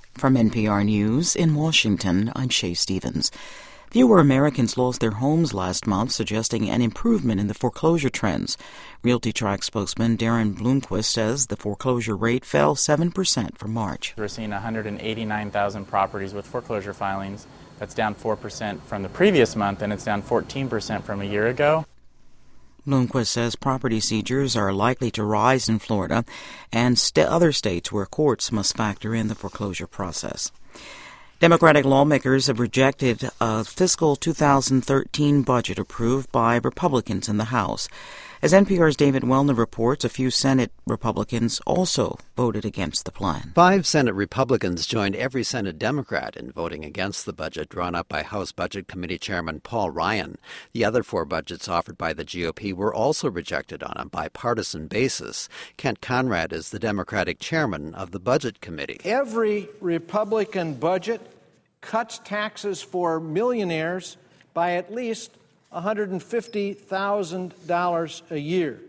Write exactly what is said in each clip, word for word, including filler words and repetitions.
From N P R News in Washington, I'm Shay Stevens. Fewer Americans lost their homes last month, suggesting an improvement in the foreclosure trends. RealtyTrack spokesman Darren Bloomquist says the foreclosure rate fell seven percent from March. We're seeing one hundred eighty-nine thousand properties with foreclosure filings. That's down four percent from the previous month, and it's down fourteen percent from a year ago. Bloomquist says property seizures are likely to rise in Florida and st- other states where courts must factor in the foreclosure process. Democratic lawmakers have rejected a fiscal two thousand thirteen budget approved by Republicans in the House. As N P R's David Wellner reports, a few Senate Republicans also voted against the plan. Five Senate Republicans joined every Senate Democrat in voting against the budget drawn up by House Budget Committee Chairman Paul Ryan. The other four budgets offered by the G O P were also rejected on a bipartisan basis. Kent Conrad is the Democratic chairman of the Budget Committee. Every Republican budget cuts taxes for millionaires by at least one hundred fifty thousand dollars a year.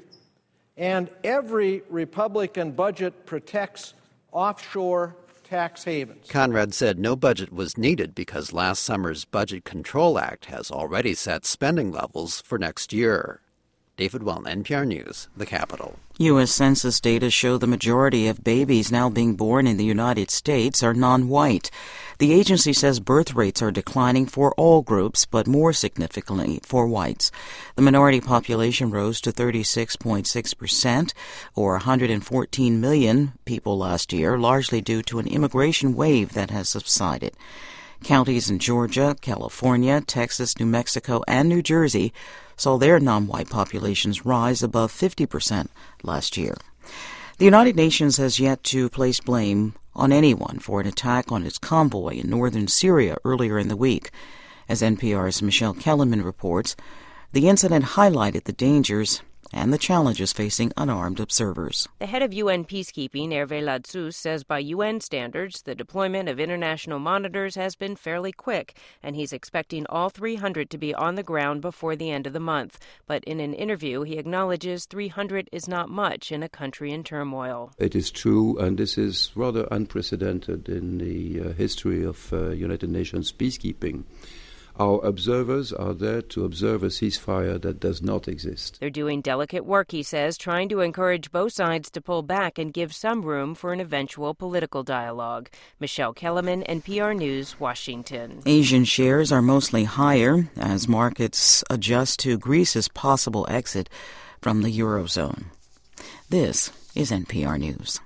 And every Republican budget protects offshore tax havens. Conrad said no budget was needed because last summer's Budget Control Act has already set spending levels for next year. David Wellner, N P R News, the Capitol. U S Census data show the majority of babies now being born in the United States are non-white. The agency says birth rates are declining for all groups, but more significantly for whites. The minority population rose to thirty-six point six percent, or one hundred fourteen million people last year, largely due to an immigration wave that has subsided. Counties in Georgia, California, Texas, New Mexico, and New Jersey saw their non-white populations rise above fifty percent last year. The United Nations has yet to place blame on anyone for an attack on its convoy in northern Syria earlier in the week. As N P R's Michelle Kellerman reports, the incident highlighted the dangers and the challenges facing unarmed observers. The head of U N peacekeeping, Hervé Ladsous, says by U N standards, the deployment of international monitors has been fairly quick, and he's expecting all three hundred to be on the ground before the end of the month. But in an interview, he acknowledges three hundred is not much in a country in turmoil. It is true, and this is rather unprecedented in the uh, history of uh, United Nations peacekeeping. Our observers are there to observe a ceasefire that does not exist. They're doing delicate work, he says, trying to encourage both sides to pull back and give some room for an eventual political dialogue. Michelle Kellerman, N P R News, Washington. Asian shares are mostly higher as markets adjust to Greece's possible exit from the Eurozone. This is N P R News.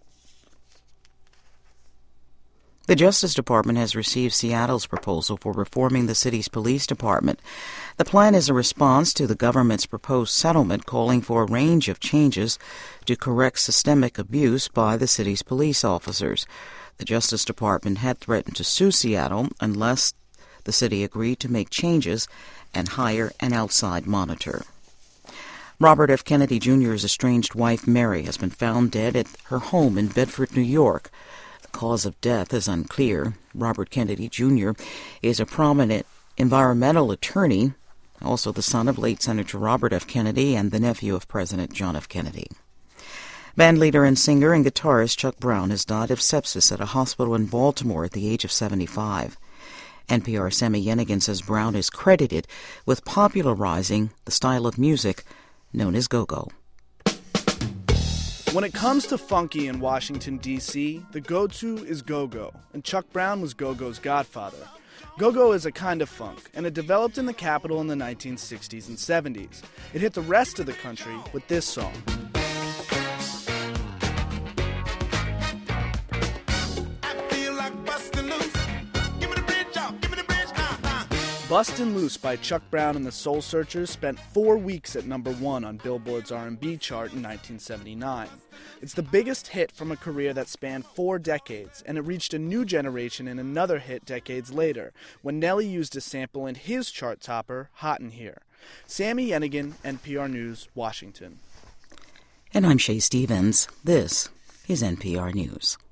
The Justice Department has received Seattle's proposal for reforming the city's police department. The plan is a response to the government's proposed settlement calling for a range of changes to correct systemic abuse by the city's police officers. The Justice Department had threatened to sue Seattle unless the city agreed to make changes and hire an outside monitor. Robert F. Kennedy Junior's estranged wife, Mary, has been found dead at her home in Bedford, New York. The cause of death is unclear. Robert Kennedy Junior is a prominent environmental attorney, also the son of late Senator Robert F. Kennedy and the nephew of President John F. Kennedy. Bandleader and singer and guitarist Chuck Brown has died of sepsis at a hospital in Baltimore at the age of seventy-five. N P R's Sammy Yenigan says Brown is credited with popularizing the style of music known as go-go. When it comes to funky in Washington, D C, the go-to is go-go, and Chuck Brown was go-go's godfather. Go-go is a kind of funk, and it developed in the Capitol in the nineteen sixties and seventies. It hit the rest of the country with this song. Bustin' Loose by Chuck Brown and the Soul Searchers spent four weeks at number one on Billboard's R and B chart in nineteen seventy-nine. It's the biggest hit from a career that spanned four decades, and it reached a new generation in another hit decades later, when Nelly used a sample in his chart topper, Hot in Here. Sammy Yenigan, N P R News, Washington. And I'm Shay Stevens. This is N P R News.